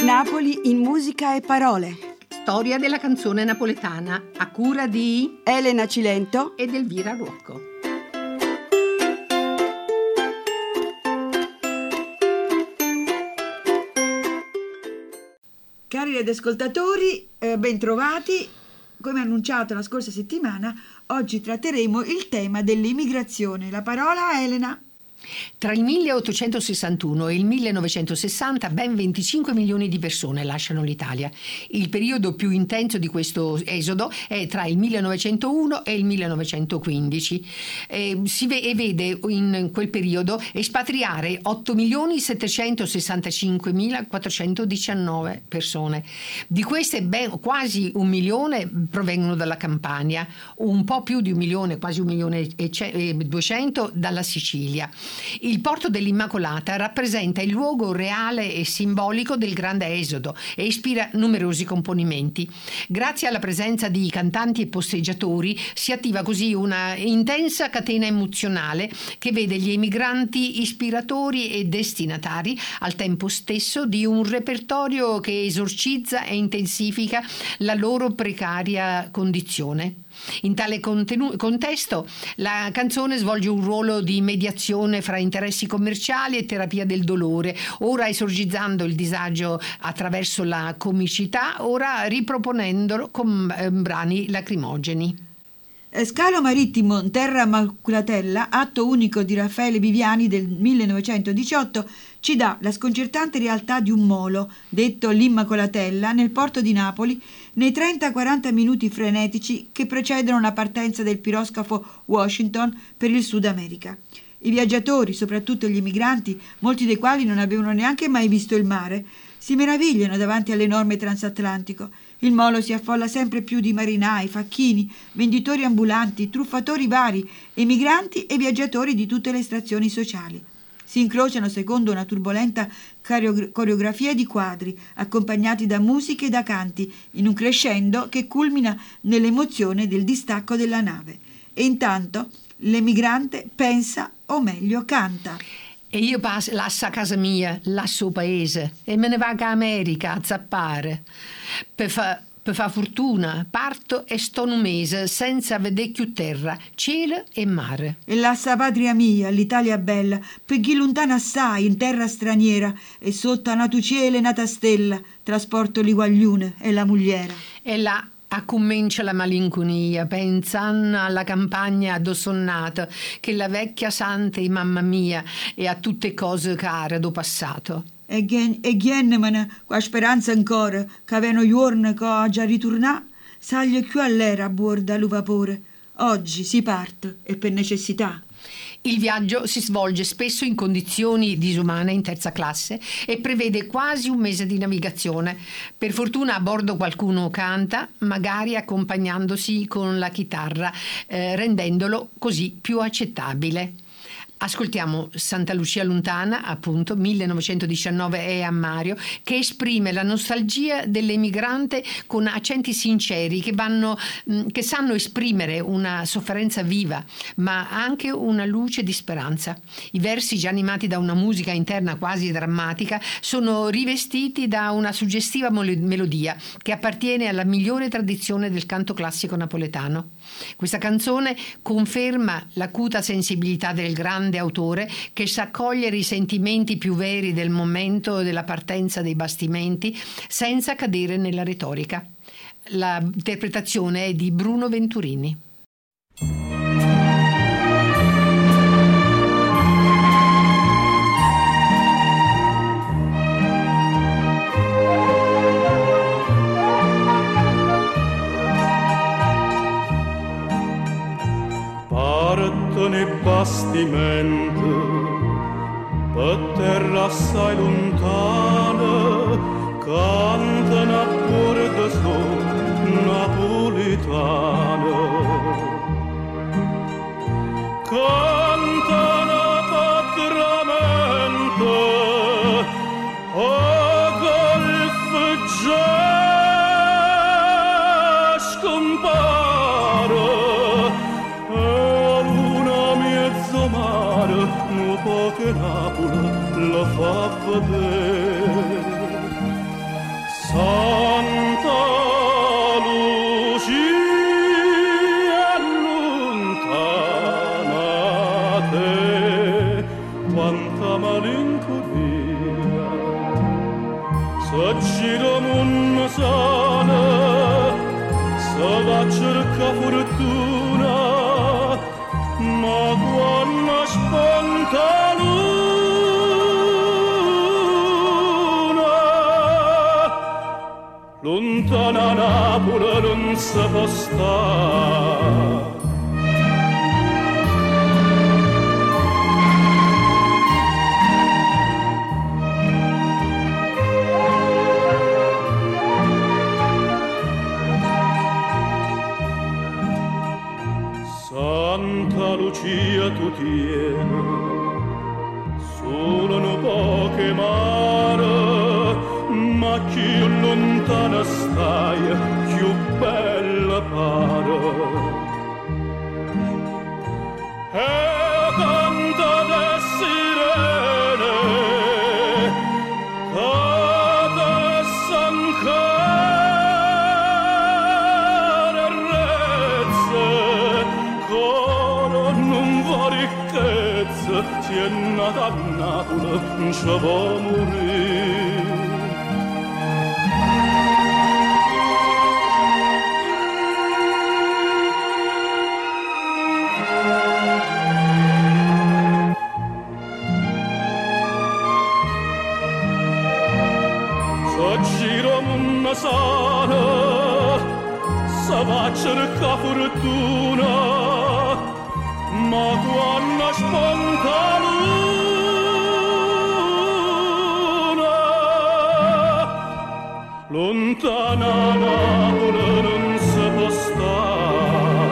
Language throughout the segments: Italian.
Napoli in musica e parole. Storia della canzone napoletana a cura di Elena Cilento ed Elvira Ruocco. Cari radioascoltatori, ben trovati. Come annunciato la scorsa settimana, oggi tratteremo il tema dell'immigrazione. La parola a Elena. Tra il 1861 e il 1960 ben 25 milioni di persone lasciano l'Italia. Il periodo più intenso di questo esodo è tra il 1901 e il 1915. Si vede in quel periodo espatriare 8.765.419 persone. Di queste quasi 1 milione provengono dalla Campania, un po' più di 1 milione, quasi 1.200.000 dalla Sicilia. Il porto dell'Immacolata rappresenta il luogo reale e simbolico del grande esodo e ispira numerosi componimenti. Grazie alla presenza di cantanti e posteggiatori si attiva così una intensa catena emozionale che vede gli emigranti ispiratori e destinatari al tempo stesso di un repertorio che esorcizza e intensifica la loro precaria condizione. In tale contesto la canzone svolge un ruolo di mediazione fra interessi commerciali e terapia del dolore, ora esorcizzando il disagio attraverso la comicità, ora riproponendolo con brani lacrimogeni. Scalo marittimo in terra maculatella, atto unico di Raffaele Viviani del 1918, ci dà la sconcertante realtà di un molo, detto l'Immacolatella, nel porto di Napoli, nei 30-40 minuti frenetici che precedono la partenza del piroscafo Washington per il Sud America. I viaggiatori, soprattutto gli immigranti, molti dei quali non avevano neanche mai visto il mare, si meravigliano davanti all'enorme transatlantico. Il molo si affolla sempre più di marinai, facchini, venditori ambulanti, truffatori vari, emigranti e viaggiatori di tutte le estrazioni sociali. Si incrociano secondo una turbolenta coreografia di quadri, accompagnati da musiche e da canti, in un crescendo che culmina nell'emozione del distacco della nave. E intanto l'emigrante pensa, o meglio canta. E io lascio a casa mia, lascio il paese e me ne vado a America a zappare. Per fa fortuna parto e sto un mese senza vedere più terra, cielo e mare. E lascia patria mia, l'Italia bella, per chi lontana assai, in terra straniera, e sotto a natu cielo e nata stella, trasporto li guagliune e la mugliera. E là accomincia la malinconia, pensando alla campagna adossonnata che la vecchia santa e mamma mia e a tutte cose care do passato. E ghiennemene qua speranza ancora che avevano giorni che ho già ritornà, saglio più all'era a borda lo vapore. Oggi si parte e per necessità. Il viaggio si svolge spesso in condizioni disumane in terza classe e prevede quasi un mese di navigazione. Per fortuna a bordo qualcuno canta, magari accompagnandosi con la chitarra, rendendolo così più accettabile. Ascoltiamo Santa Lucia Lontana, appunto, 1919 e a Mario, che esprime la nostalgia dell'emigrante con accenti sinceri che sanno esprimere una sofferenza viva, ma anche una luce di speranza. I versi, già animati da una musica interna quasi drammatica, sono rivestiti da una suggestiva melodia che appartiene alla migliore tradizione del canto classico napoletano. Questa canzone conferma l'acuta sensibilità del grande autore che sa cogliere i sentimenti più veri del momento della partenza dei bastimenti senza cadere nella retorica. L'interpretazione è di Bruno Venturini. Nei bastimenti per terra assai lontana cantano a bordo su napolitana, cantano patramente a golf già scompare. No, 'n po' che Napoli la fa vedere. Santa Lucia allontanate, quanta malinconia, s'aggira un sana, se va a cercare fortuna, ma quando sponta luna, lontana Napoli non si può stare. Santa Lucia tu tieni, solo no poche mare, ma più lontana stai, più bella pare. E canta de sirene, canta s'ancare rezze, coro non va ricchezza, si è nata a Napoli, non ci può morire. Sana, se va a cercare fortuna, ma quando sponta luna, lontana Napoli non si può stare.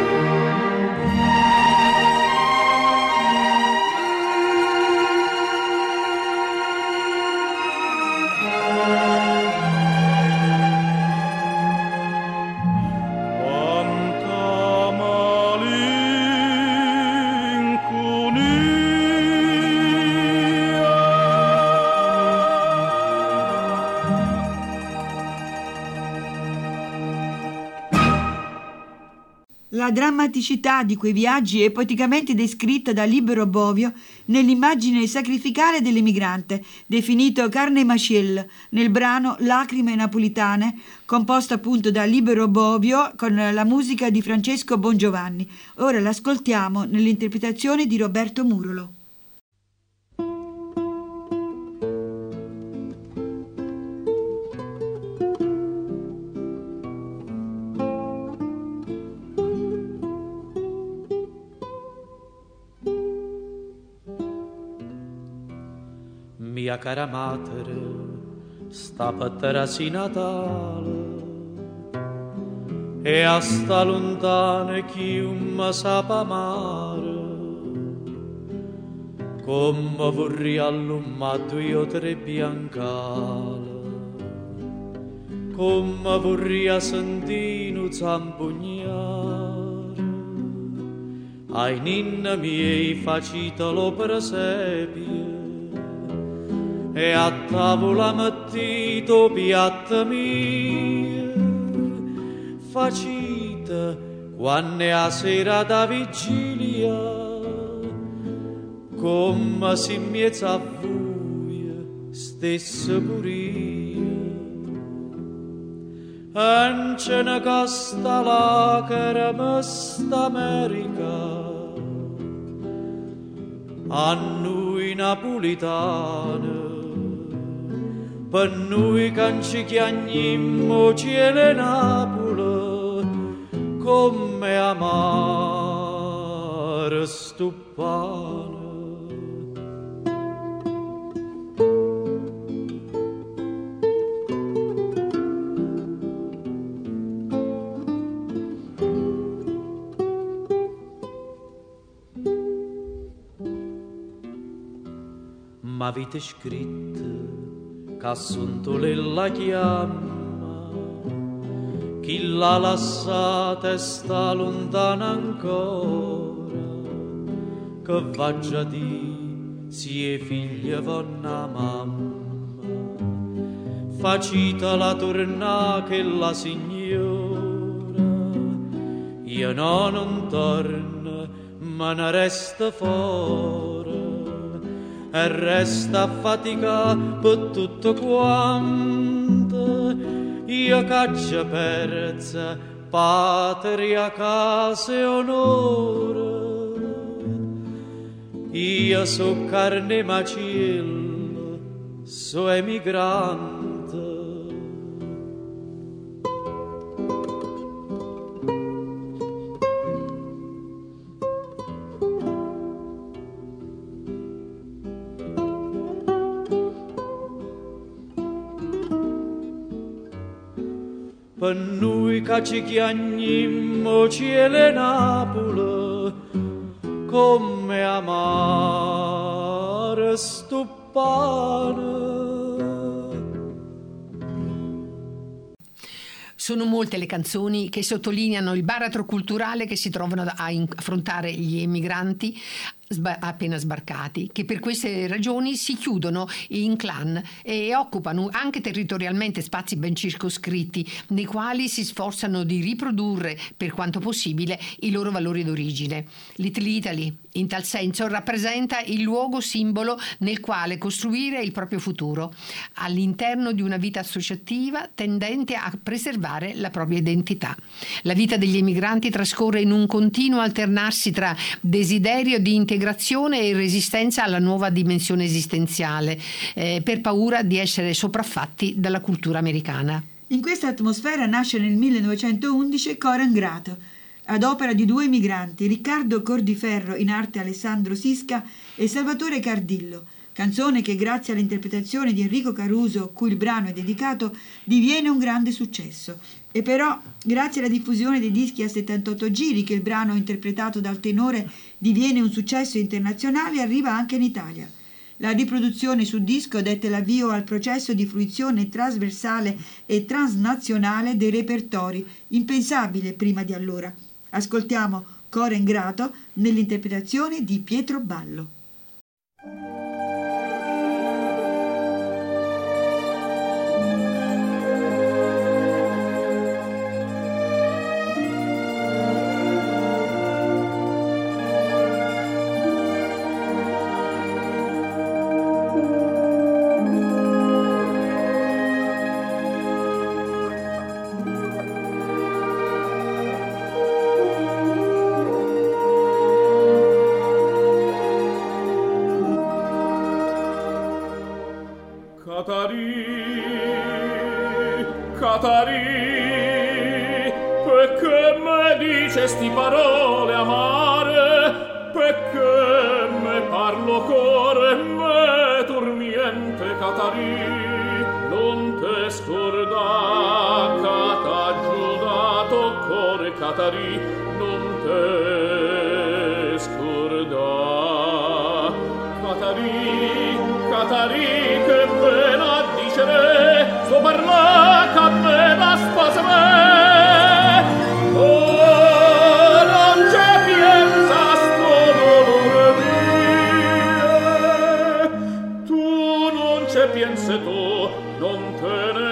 La drammaticità di quei viaggi è poeticamente descritta da Libero Bovio nell'immagine sacrificale dell'emigrante, definito carne maciel, nel brano Lacrime napolitane, composto appunto da Libero Bovio con la musica di Francesco Bongiovanni. Ora l'ascoltiamo nell'interpretazione di Roberto Murolo. Mia cara madre, sta patterasi Natale e a sta lontana chiunque sa amare, come vorrei all'umma 2 o 3 biancale, come vorrei sentire un zampugnare, ai ninni miei facitelo presepio, e a tavola mettito piatta mia, facite quando è a sera da vigilia, come se in mezzo a voi stesse pure io. E ce ne costa lacrime st'America, a noi napolitane, per noi che non ci chiamimmo cielo Napoli, come amare sto pane. M'avete scritto che assunto la chiama, chi l'ha lasciata e sta lontana ancora, che va già di si è figlia vonna mamma, facita la torna che la signora io no non torna ma ne resta fuori e resta a fatica per tutto quanto io caccia perza patria, casa e onore io so carne macello so emigrante. Per noi che ci chiamimmo cielo Napoli, come amare sto pane. Sono molte le canzoni che sottolineano il baratro culturale che si trovano a affrontare gli emigranti appena sbarcati, che per queste ragioni si chiudono in clan e occupano anche territorialmente spazi ben circoscritti nei quali si sforzano di riprodurre per quanto possibile i loro valori d'origine. Little Italy in tal senso rappresenta il luogo simbolo nel quale costruire il proprio futuro all'interno di una vita associativa tendente a preservare la propria identità. La vita degli emigranti trascorre in un continuo alternarsi tra desiderio di integrazione e resistenza alla nuova dimensione esistenziale per paura di essere sopraffatti dalla cultura americana. In questa atmosfera nasce nel 1911 Cora Ingrato, ad opera di due emigranti, Riccardo Cordiferro, in arte Alessandro Sisca, e Salvatore Cardillo, canzone che grazie all'interpretazione di Enrico Caruso, cui il brano è dedicato, diviene un grande successo. E però, grazie alla diffusione dei dischi a 78 giri che il brano interpretato dal tenore diviene un successo internazionale, arriva anche in Italia. La riproduzione su disco dette l'avvio al processo di fruizione trasversale e transnazionale dei repertori, impensabile prima di allora. Ascoltiamo Cora Ingrato nell'interpretazione di Pietro Ballo. Catarì, perché me dice sti parole amare, perché me parlo core me turmiente Catarì, non te scorda che t'ha giudato core Catarì, non te scorda Catarì, Catarì che bella dicere sto parlare che me da spasare oh non c'è piensa sto dolore mio tu non c'è piensa tu non te ne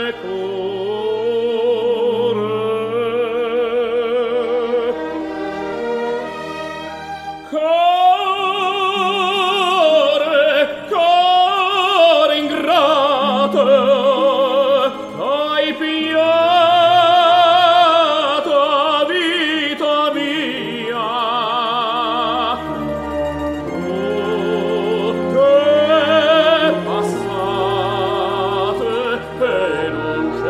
core ingrato e non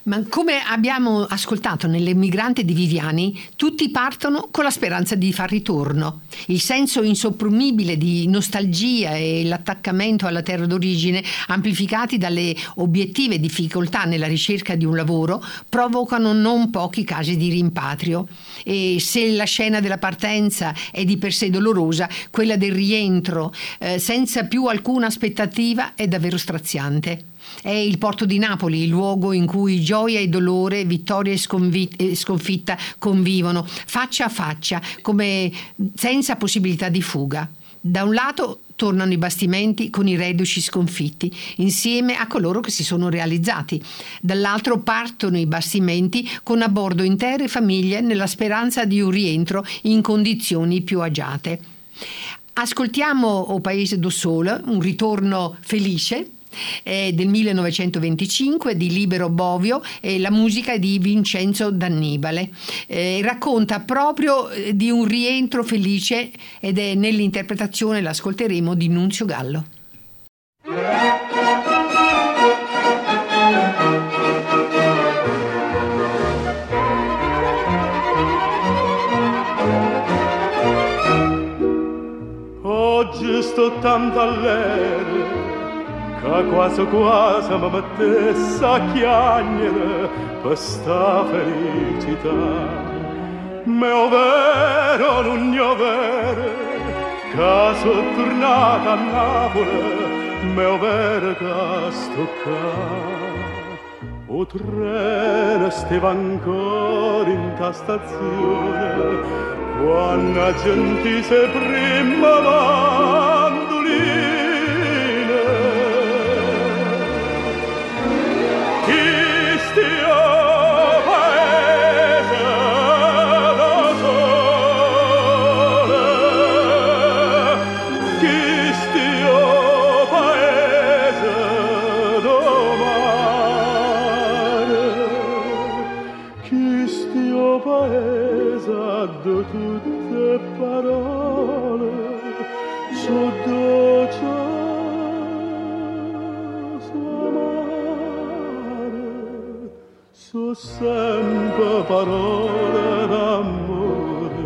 Ma come abbiamo ascoltato nell'Emigrante di Viviani, tutti partono con la speranza di far ritorno. Il senso insopprimibile di nostalgia e l'attaccamento alla terra d'origine, amplificati dalle obiettive difficoltà nella ricerca di un lavoro, provocano non pochi casi di rimpatrio. E se la scena della partenza è di per sé dolorosa, quella del rientro, senza più alcuna aspettativa, è davvero straziante. È il porto di Napoli, il luogo in cui gioia e dolore, vittoria e sconfitta convivono faccia a faccia, come senza possibilità di fuga. Da un lato tornano i bastimenti con i reduci sconfitti, insieme a coloro che si sono realizzati. Dall'altro partono i bastimenti con a bordo intere famiglie nella speranza di un rientro in condizioni più agiate. Ascoltiamo O Paese do Sole, un ritorno felice, del 1925 di Libero Bovio, e la musica è di Vincenzo D'Annibale. Racconta proprio di un rientro felice ed è nell'interpretazione, l'ascolteremo, di Nunzio Gallo. Oggi sto tanto all'aereo che quasi mi mettesse a chiagnere per sta felicità. Mio vero, non mio vero, che sono tornata a Napoli, mio vero che sto qua. O treno stava ancora in ta stazione, quando la gente si prima mandolina. Tutte parole so dolce, so amare, so sempre parole d'amore.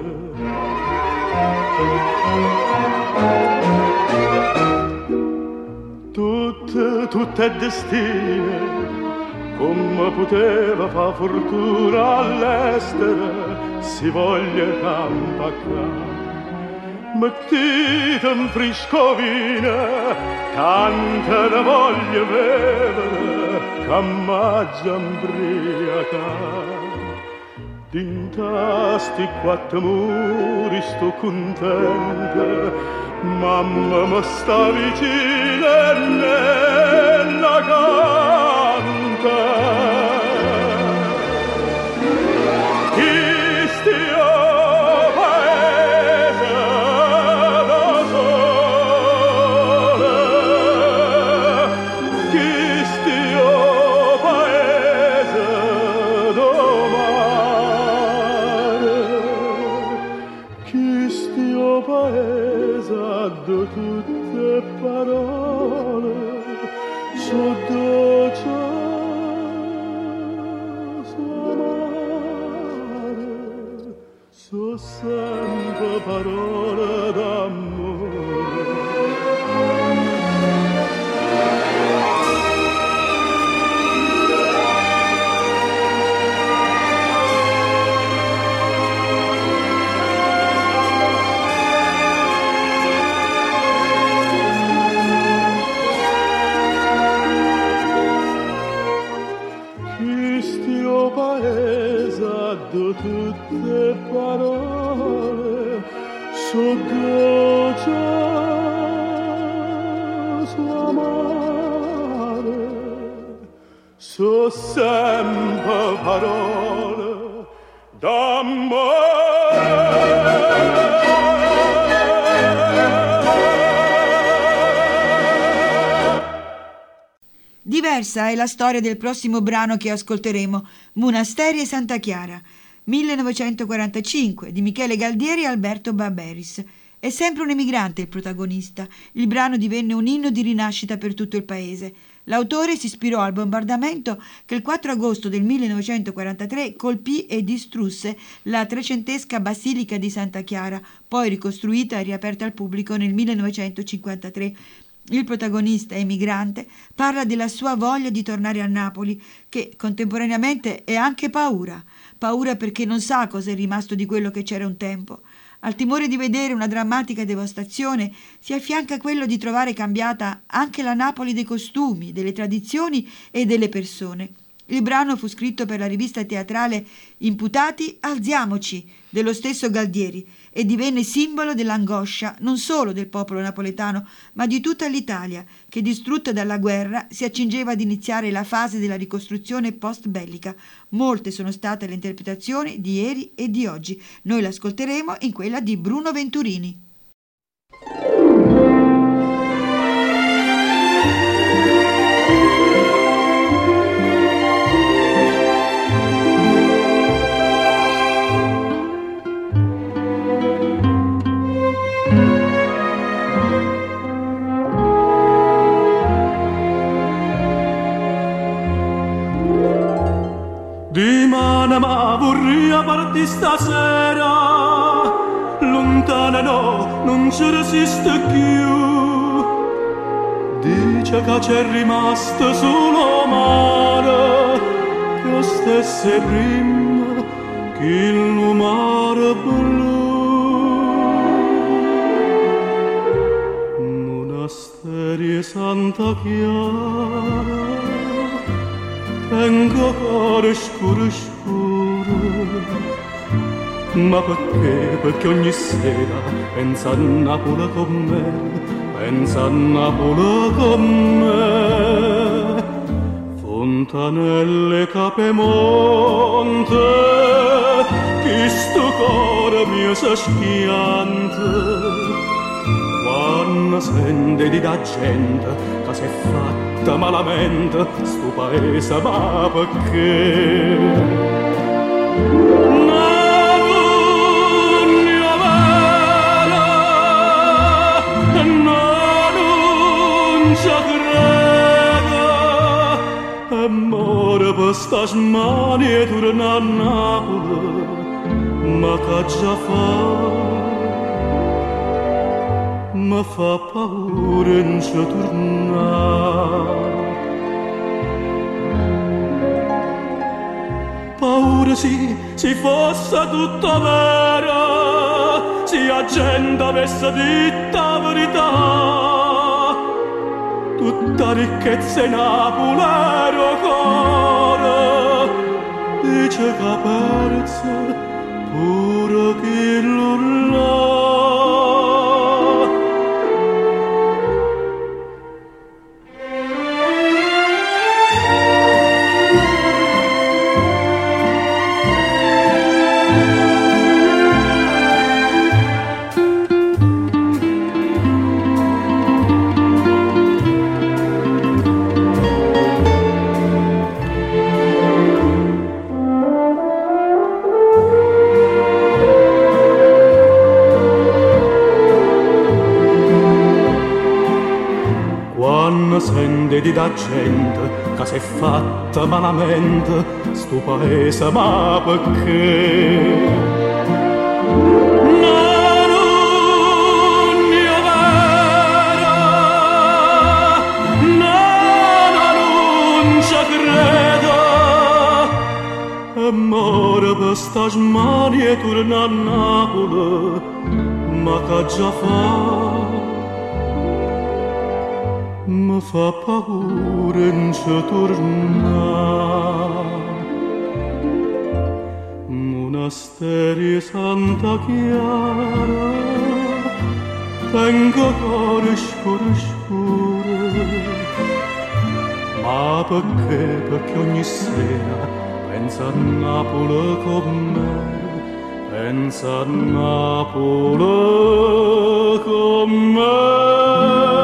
Tutte destine, come poteva fa fortuna all'estero, si voglia campacca. Mettite in friscovina, tanta ne voglio bere, che m'aggia imbriaca. Dinta sti quattro muri sto contenta, mamma mi sta vicina e me la canta. Tutte parole so dolce, so amare, so sempre parole d'amore. Tutte parole so dolce, so amare, so sempre parole d'amore. Diversa è la storia del prossimo brano che ascolteremo, Monasteri e Santa Chiara, 1945, di Michele Galdieri e Alberto Barberis. È sempre un emigrante il protagonista. Il brano divenne un inno di rinascita per tutto il paese. L'autore si ispirò al bombardamento che il 4 agosto del 1943 colpì e distrusse la trecentesca Basilica di Santa Chiara, poi ricostruita e riaperta al pubblico nel 1953. Il protagonista emigrante parla della sua voglia di tornare a Napoli, che contemporaneamente è anche paura perché non sa cosa è rimasto di quello che c'era un tempo. Al timore di vedere una drammatica devastazione si affianca quello di trovare cambiata anche la Napoli dei costumi, delle tradizioni e delle persone. Il brano fu scritto per la rivista teatrale Imputati, alziamoci, dello stesso Galdieri, e divenne simbolo dell'angoscia non solo del popolo napoletano, ma di tutta l'Italia, che distrutta dalla guerra si accingeva ad iniziare la fase della ricostruzione post-bellica. Molte sono state le interpretazioni di ieri e di oggi. Noi l'ascolteremo in quella di Bruno Venturini. Dimane ma vorrei parti stasera, lontana no, non ci resiste più. Dice che c'è rimasto solo mare, che stesse prima che il mare blu. Monasteri Santa Chiara, tengo cuore scuro scuro, ma perché? Perché ogni sera pensa a Napoli con me, pensa a Napoli con me. Fontanelle Capemonte, che sto cuore mio si schiante. Quando sente di da gente che si è fatta malamente sto paese, ma perché? Napugna vera, non ci credo, amore per sta smanie torna a Napoli, ma che già fa? Mi fa paura non ci tornare. Paura sì, se fosse tutto vero, se la gente avesse detto la verità, tutta ricchezza in Napoli era cuore, dice che ha perso pure chi l'ha. Sente di da gente che si è fatta malamente sto paese, ma perché? Nanugna vera, non ci credo, amore per sta smanie torna a Napoli, ma che già fa? Mi fa paura non ci tornare. Monasteri Santa Chiara, tengo cuore scuro scuro, ma perché? Perché ogni sera pensa a Napoli con me, pensa a Napoli con me.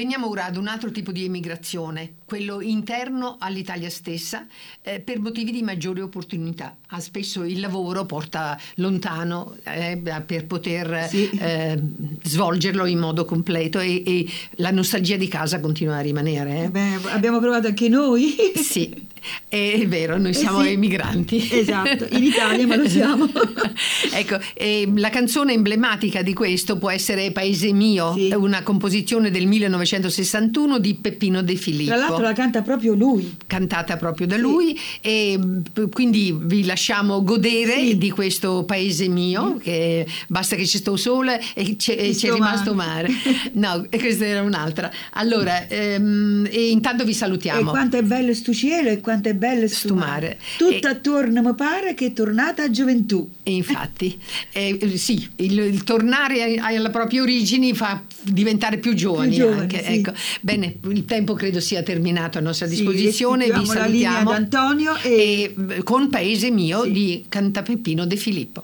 Veniamo ora ad un altro tipo di emigrazione, quello interno all'Italia stessa, per motivi di maggiore opportunità. Spesso il lavoro porta lontano per poter svolgerlo in modo completo e la nostalgia di casa continua a rimanere. Abbiamo provato anche noi. Sì, è vero, noi siamo emigranti. Esatto, in Italia ma lo siamo. Ecco, la canzone emblematica di questo può essere Paese mio, una composizione del 1961 di Peppino De Filippo. Tra l'altro la canta proprio lui. Cantata proprio da lui, e quindi vi lasciamo godere di questo Paese mio, che basta che ci sto sole e c'è rimasto mare. No, questa era un'altra. Allora, e intanto vi salutiamo. E quanto è bello sto cielo e quanto è bello sto mare. Tutto attorno mi pare che è tornata a gioventù. E infatti, sì, il tornare alle proprie origini fa diventare più giovani anche. Sì. Ecco. Bene, il tempo credo sia terminato a nostra disposizione. Vi salutiamo la linea ad Antonio e con Paese mio di canta Peppino De Filippo.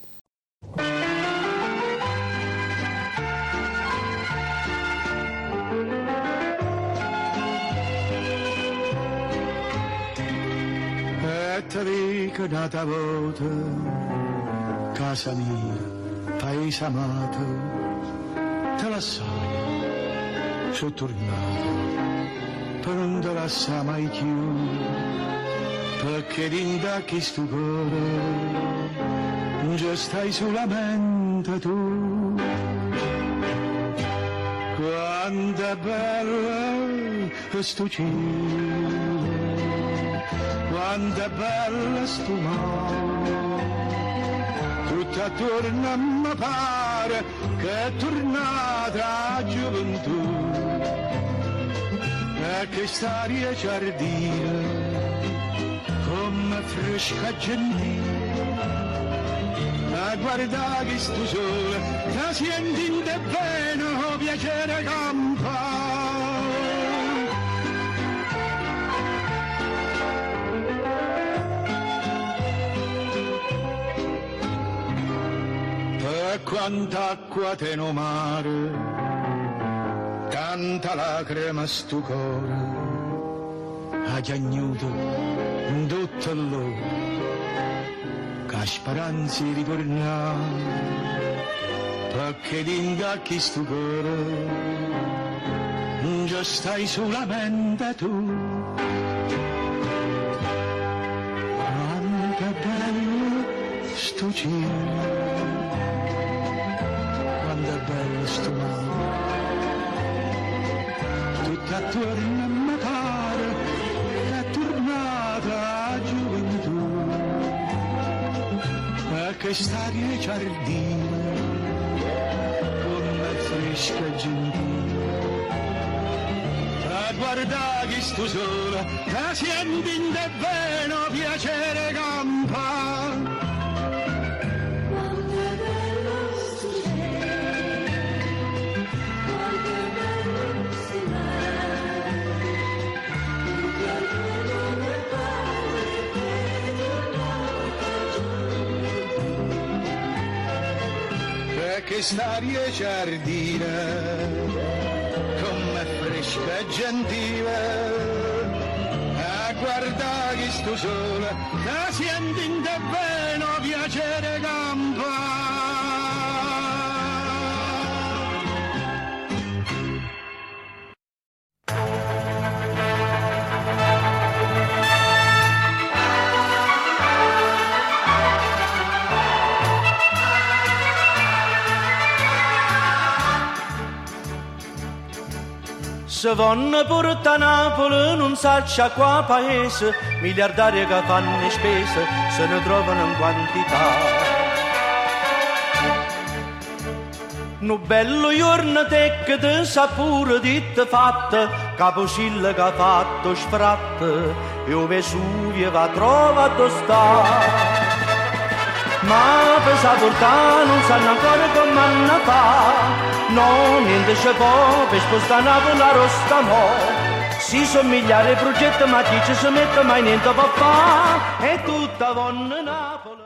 E ti dico un'altra volta, casa mia, paese amato, te la sai, sono tornato, per non te lasciare mai più, perché dinda che sto cuore, non ci stai solamente tu. Quanto è bello sto cielo, quanto è bello sto mare, tutto attorno mi pare che è tornata a gioventù. E che staria giardina, come fresca e gentile, a guardare che sto sole, la senti in te bene, oh piacere campa. E quanta acqua te no mare, tanta lacrima sto cuore, ha piagnuto in tutto l'ora, che speranza di tornare, perché dinga chi sto cuore, non ci stai solamente tu. Quanto è bello sto cielo, quanto è bello sto mare, tutto attorno mi pare che è tornata a gioventù. E che staria e giardina, come fresca e gentile, a guardare che sto sole, la senti in te bene, piacere campa. Che staria e giardina, come fresca e gentile, a guardare che sto sole, la senti in te bene, piacere campa. Se vanno porta a Napoli non saccia qua paese, miliardari che fanno spese se ne trovano in quantità. No bello giorno te che te sa pure di te fatta, Caposilla che ha fatto sfratte e o Vesuvio va trovato sta. Ma per saportare non sanno ancora come hanno fa. No, niente c'è può per spostare Napoli a Rostamo. Si somigliare ai progetti ma chi ci si mette mai niente può fare. È tutta vonna Napoli.